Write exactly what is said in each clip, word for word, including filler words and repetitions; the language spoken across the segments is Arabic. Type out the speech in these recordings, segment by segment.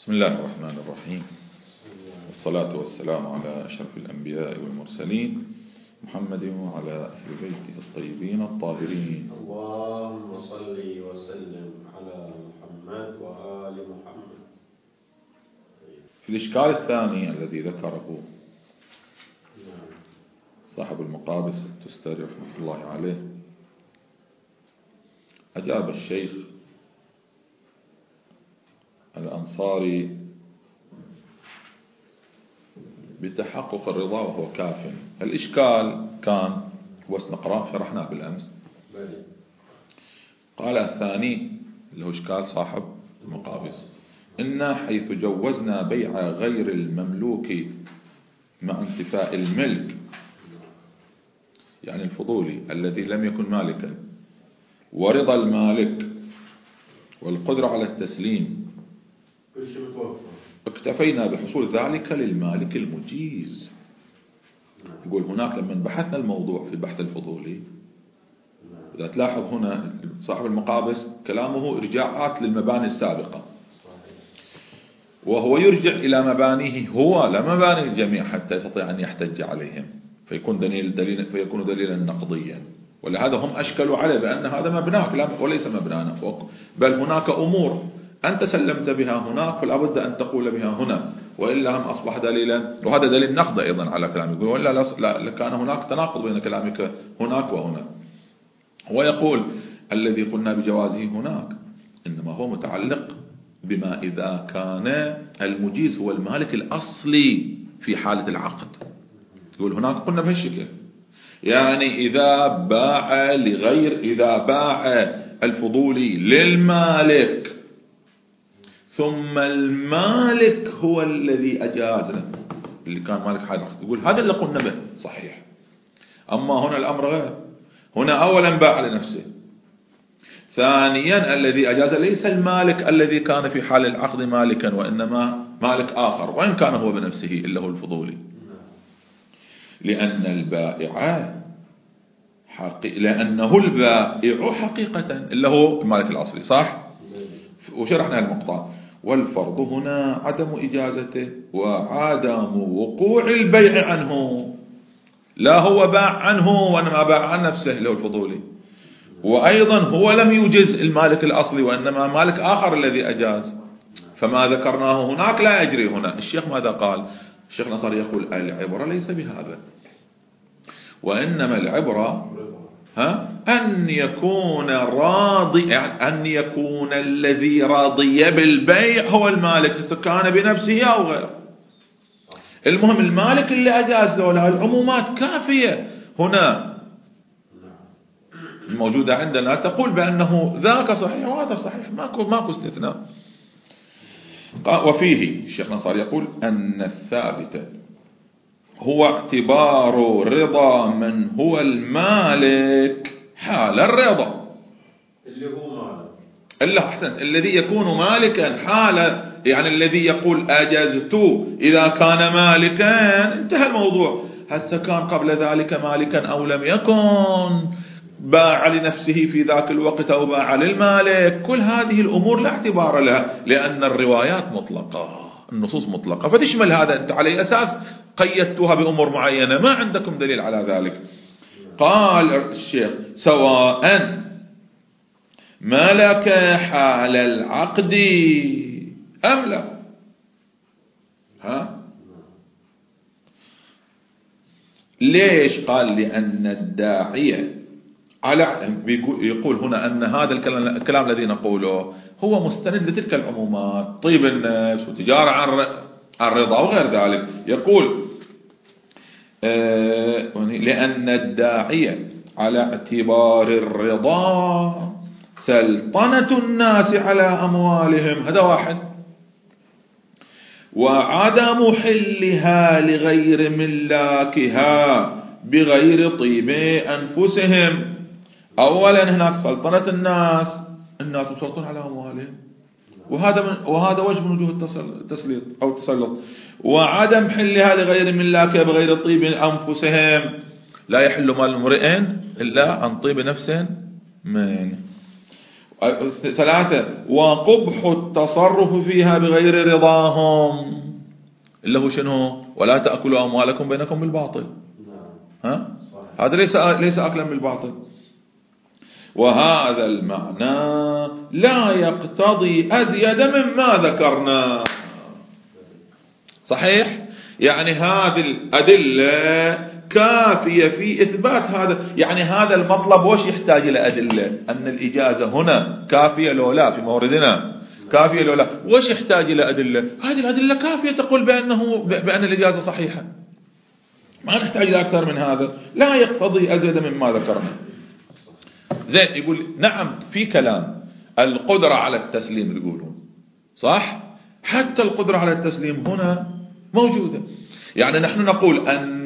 بسم الله الرحمن الرحيم، والصلاة والسلام على أشرف الأنبياء والمرسلين محمد وعلى أهل بيته الطيبين الطاهرين. اللهم صل وسلم على محمد وآل محمد. في الإشكال الثاني الذي ذكره صاحب المقابس التستري رحمة الله عليه، أجاب الشيخ الأنصاري بتحقق الرضا وهو كاف. الإشكال كان وسنقرأ شرحناه بالأمس. قال الثاني اللي هو إشكال صاحب المقابس: إن حيث جوزنا بيع غير المملوك مع انتفاء الملك، يعني الفضولي الذي لم يكن مالكا، ورضا المالك والقدرة على التسليم، اكتفينا بحصول ذلك للمالك المجيز. يقول هناك لما بحثنا الموضوع في البحث الفضولي، إذا تلاحظ هنا صاحب المقابس كلامه إرجاعات للمباني السابقة، وهو يرجع إلى مبانيه هو لا مباني الجميع حتى يستطيع أن يحتج عليهم، فيكون دليل دليل فيكون دليلا نقضيا. ولهذا هم أشكلوا عليه بأن هذا مبناك وليس مبنانا، بل هناك أمور أنت سلمت بها هناك فلا بد أن تقول بها هنا، وإلا هم أصبح دليلا. وهذا دليل نقض أيضا على كلامك، يقول وإلا لكان هناك تناقض بين كلامك هناك وهنا. ويقول الذي قلنا بجوازه هناك إنما هو متعلق بما إذا كان المجيز هو المالك الأصلي في حالة العقد. يقول هناك قلنا بهالشكل، يعني إذا باع لغير إذا باع الفضولي للمالك ثم المالك هو الذي أجاز له، اللي كان مالك حال العقد، يقول هذا اللي قلنا به صحيح. أما هنا الأمر غير، هنا أولا باع لنفسه، ثانيا الذي أجاز ليس المالك الذي كان في حال العقد مالكا، وإنما مالك آخر وإن كان هو بنفسه إلا هو الفضولي، لأن البائع حقي... لأنه البائع حقيقة إلا هو المالك الأصلي، صح؟ وشرحنا المقطع. والفرض هنا عدم إجازته وعدم وقوع البيع عنه، لا هو باع عنه وإنما باع عن نفسه اللي هو الفضولي، وأيضا هو لم يجز المالك الأصلي وإنما مالك آخر الذي أجاز. فما ذكرناه هناك لا يجري هنا. الشيخ ماذا قال؟ الشيخ نصر يقول العبرة ليس بهذا، وإنما العبرة ها أن يكون راضي، يعني أن يكون الذي راضي بالبيع هو المالك، سواء كان بنفسه أو غيره. المهم المالك اللي أجاز له، العمومات كافية هنا الموجودة عندنا تقول بأنه ذاك صحيح وهذا صحيح، ماكو ماكو استثناء. وفيه الشيخ نصر يقول أن الثابت هو اعتبار رضا من هو المالك حال الرضا، اللي هو مالك إلا أحسن الذي يكون مالكا حال، يعني الذي يقول أجزت إذا كان مالكا انتهى الموضوع. هسه كان قبل ذلك مالكا أو لم يكن، باع لنفسه في ذاك الوقت أو باع للمالك، كل هذه الأمور لا اعتبار لها، لأن الروايات مطلقة، النصوص مطلقة، فتشمل هذا. أنت على أساس قيدتها بأمور معينة، ما عندكم دليل على ذلك. قال الشيخ سواء ملك حال العقد أم لا. ها ليش؟ قال لأن الداعية على يقول هنا أن هذا الكلام الذي نقوله هو مستند لتلك العمومات، طيب النفس وتجارة عن الرضا وغير ذلك. يقول لأن الداعية على اعتبار الرضا سلطنة الناس على أموالهم، هذا واحد، وعدم حلها لغير ملاكها بغير طيب أنفسهم. أولا هناك سلطنة الناس، الناس مسلطون على أموالهم، وهذا من وهذا وجه من وجوه التسليط أو التسلط. وعدم حلها لغير ملاكها بغير طيب أنفسهم، لا يحل مال امرئ إلا عن طيب نفس منه. ثلاثة وقبح التصرف فيها بغير رضاهم، اللي هو شنو؟ ولا تأكلوا أموالكم بينكم بالباطل. ها؟ هذا ليس ليس أكلا بالباطل. وهذا المعنى لا يقتضي أزيد مما ذكرنا. صحيح؟ يعني هذه الأدلة كافية في إثبات هذا. يعني هذا المطلب وش يحتاج إلى أدلة؟ أن الإجازة هنا كافية لو لا في موردنا كافية لو لا، وش يحتاج إلى أدلة؟ هذه الأدلة كافية تقول بأنه بأن الإجازة صحيحة، ما نحتاج إلى أكثر من هذا. لا يقتضي أزيد مما ذكرنا. زين، يقول نعم في كلام القدرة على التسليم يقولون صح، حتى القدرة على التسليم هنا موجودة. يعني نحن نقول أن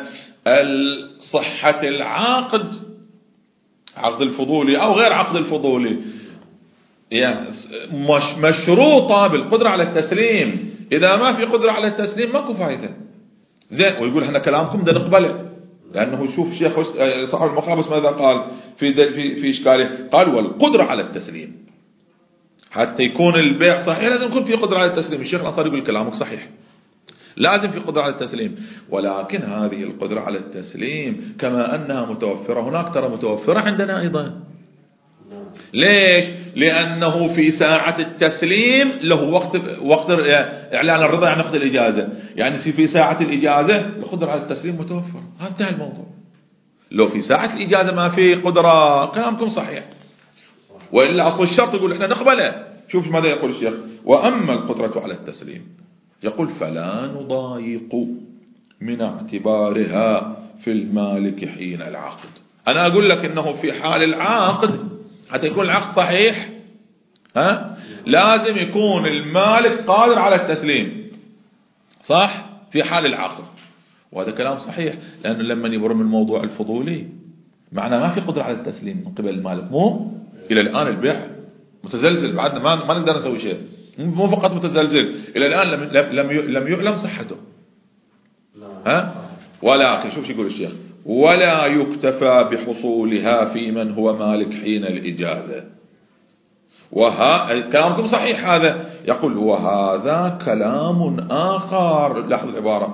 صحة العقد، عقد الفضولي أو غير عقد الفضولي، يعني مش مشروطة بالقدرة على التسليم. إذا ما في قدرة على التسليم ماكو فائدة. زين، ويقول احنا كلامكم ده نقبله، لأنه شوف شيخ صاحب المقابس ماذا قال في في في إشكاله؟ قال والقدرة على التسليم، حتى يكون البيع صحيح لازم يكون في قدرة على التسليم. الشيخ الأنصاري يقول كلامك صحيح، لازم في قدرة على التسليم، ولكن هذه القدرة على التسليم كما أنها متوفرة هناك ترى متوفرة عندنا أيضا. ليش؟ لأنه في ساعة التسليم له وقت وقت إعلان الرضا، يعني أخذ الإجازة، يعني في ساعة الإجازة القدرة على التسليم متوفرة. هذا انتهى الموضوع. لو في ساعة الإجازة ما في قدرة كلامكم صحيح، وإلا أصل الشرط يقول إحنا نقبله. شوف ماذا يقول الشيخ: وأما القدرة على التسليم يقول فلا نضايق من اعتبارها في المالك حين العقد. أنا أقول لك إنه في حال العقد حتى يكون العقد صحيح ها لازم يكون المالك قادر على التسليم، صح؟ في حال العقد. وهذا كلام صحيح، لأنه لما يبرم الموضوع الفضولي معناه ما في قدرة على التسليم من قبل المالك. مو إلى الآن البيع متزلزل، بعدنا ما ما نقدر نسوي شيء، مو فقط متزلزل، إلى الآن لم لم لم يعلم صحته. ها؟ ولكن شوف شو يقول الشيخ: ولا يكتفى بحصولها في من هو مالك حين الإجازة. وها كلامكم صحيح هذا. يقول وهذا كلام آخر. لاحظ العبارة: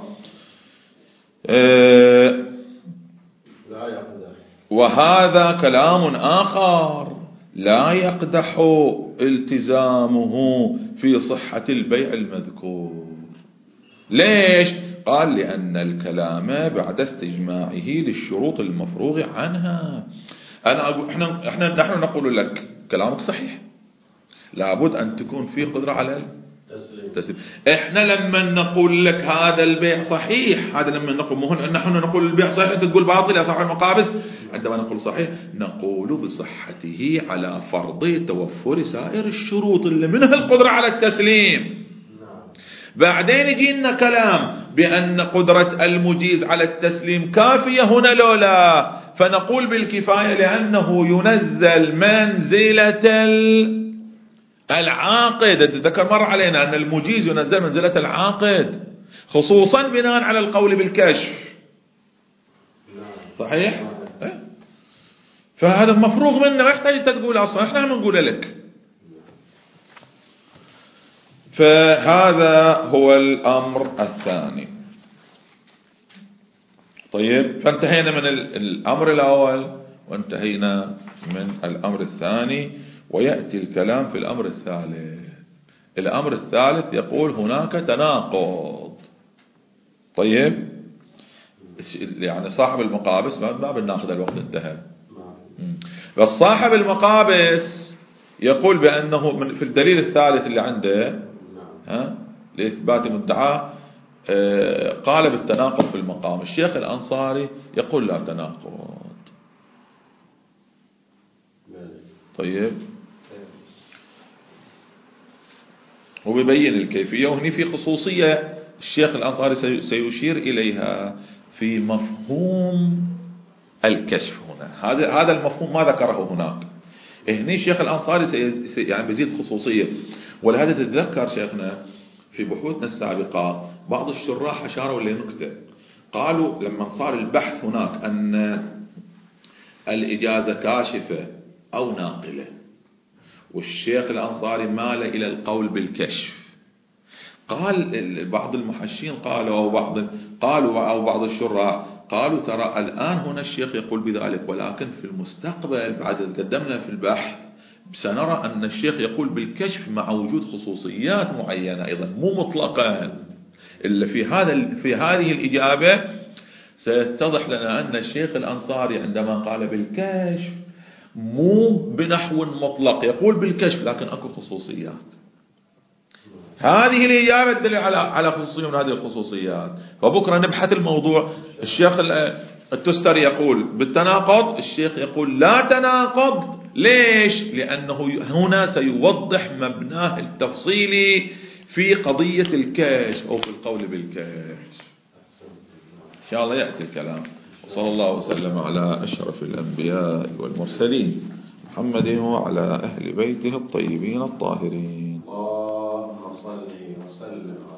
اه وهذا كلام آخر لا يقدح التزامه في صحة البيع المذكور. ليش؟ قال لأن الكلام بعد استجماعه للشروط المفروغ عنها. أنا أقول إحنا إحنا نحن نقول لك كلامك صحيح، لابد أن تكون في قدرة على التسليم. إحنا لما نقول لك هذا البيع صحيح، هذا لما نقول مو نحن نقول البيع صحيح أنت تقول باطل يا صاحب المقابس. عندما نقول صحيح نقول بصحته على فرض توفر سائر الشروط اللي منها القدرة على التسليم. بعدين يجينا كلام بأن قدرة المجيز على التسليم كافية هنا لولا، فنقول بالكفاية لأنه ينزل منزلة العاقد. ذكر مر علينا أن المجيز ينزل منزلة العاقد، خصوصا بناء على القول بالكشف. صحيح؟ فهذا مفروغ منه، ما يحتاج تقول أصلا، احنا نقول لك. فهذا هو الأمر الثاني. طيب، فانتهينا من الأمر الأول وانتهينا من الأمر الثاني، ويأتي الكلام في الأمر الثالث. الأمر الثالث يقول هناك تناقض. طيب، يعني صاحب المقابس ما بناخذ الوقت انتهى، بس صاحب المقابس يقول بأنه من في الدليل الثالث اللي عنده ها لإثبات مدعاه قال بالتناقض في المقام. الشيخ الأنصاري يقول لا تناقض. طيب، وبيبين الكيفية، وهني في خصوصية الشيخ الأنصاري سيشير إليها في مفهوم الكشف هنا. هذا هذا المفهوم ما ذكره هناك. هني الشيخ الأنصاري سي يعني بيزيد خصوصية. ولهذا تتذكر شيخنا في بحوثنا السابقة بعض الشراح أشاروا لنكتة، قالوا لما صار البحث هناك أن الإجازة كاشفة أو ناقلة، والشيخ الأنصاري مال إلى القول بالكشف. قال بعض المحشين قالوا أو بعض قالوا أو بعض الشراح قالوا ترى الآن هنا الشيخ يقول بذلك، ولكن في المستقبل بعد تقدمنا في البحث سنرى أن الشيخ يقول بالكشف مع وجود خصوصيات معينة أيضا مو مطلقا. إلا في هذا في هذه الإجابة سيتضح لنا أن الشيخ الأنصاري عندما قال بالكشف مو بنحو مطلق، يقول بالكشف لكن أكو خصوصيات. هذه الإجابة تدل على على خصوصية من هذه الخصوصيات. فبكرة نبحث الموضوع. الشيخ التستري يقول بالتناقض، الشيخ يقول لا تناقض. ليش؟ لأنه هنا سيوضح مبناه التفصيلي في قضية الكشف أو في القول بالكشف. إن شاء الله يأتي الكلام. وصلى الله وسلم على أشرف الأنبياء والمرسلين محمد وعلى أهل بيته الطيبين الطاهرين. اللهم صل وسلم